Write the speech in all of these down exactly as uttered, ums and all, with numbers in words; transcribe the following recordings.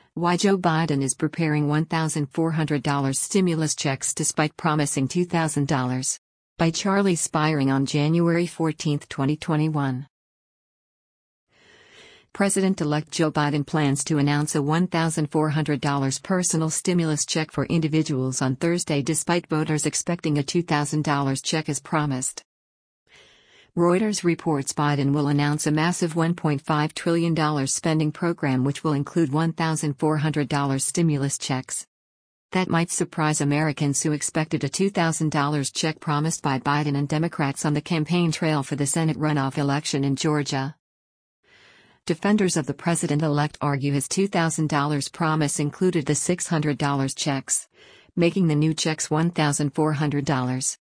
Why Joe Biden is preparing one thousand four hundred dollars stimulus checks despite promising two thousand dollars. By Charlie Spiring on January fourteenth, twenty twenty-one. President-elect Joe Biden plans to announce a one thousand four hundred dollars personal stimulus check for individuals on Thursday despite voters expecting a two thousand dollars check as promised. Reuters reports Biden will announce a massive one point five trillion dollars spending program which will include one thousand four hundred dollars stimulus checks. That might surprise Americans who expected a two thousand dollars check promised by Biden and Democrats on the campaign trail for the Senate runoff election in Georgia. Defenders of the president-elect argue his two thousand dollars promise included the six hundred dollars checks, making the new checks one thousand four hundred dollars.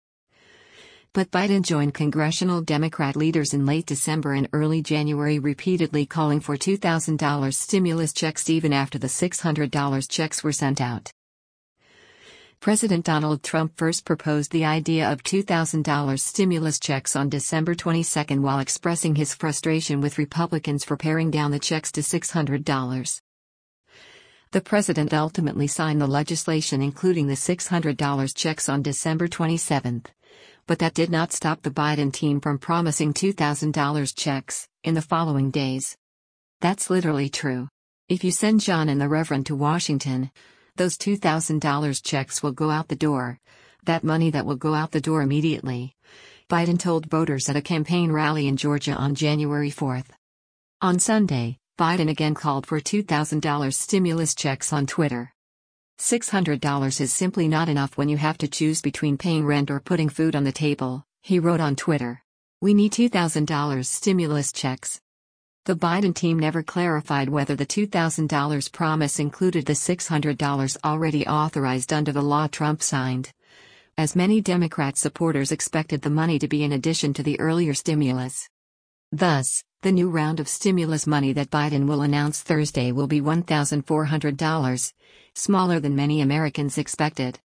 But Biden joined congressional Democrat leaders in late December and early January repeatedly calling for two thousand dollars stimulus checks even after the six hundred dollars checks were sent out. President Donald Trump first proposed the idea of two thousand dollars stimulus checks on December twenty-second while expressing his frustration with Republicans for paring down the checks to six hundred dollars. The president ultimately signed the legislation including the six hundred dollars checks on December twenty-seventh. But that did not stop the Biden team from promising two thousand dollars checks in the following days. That's literally true. If you send John and the Reverend to Washington, those two thousand dollars checks will go out the door. That money that will go out the door immediately, Biden told voters at a campaign rally in Georgia on January fourth. On Sunday, Biden again called for two thousand dollars stimulus checks on Twitter. six hundred dollars is simply not enough when you have to choose between paying rent or putting food on the table, he wrote on Twitter. We need two thousand dollars stimulus checks. The Biden team never clarified whether the two thousand dollars promise included the six hundred dollars already authorized under the law Trump signed, as many Democrat supporters expected the money to be in addition to the earlier stimulus. Thus, the new round of stimulus money that Biden will announce Thursday will be one thousand four hundred dollars, smaller than many Americans expected.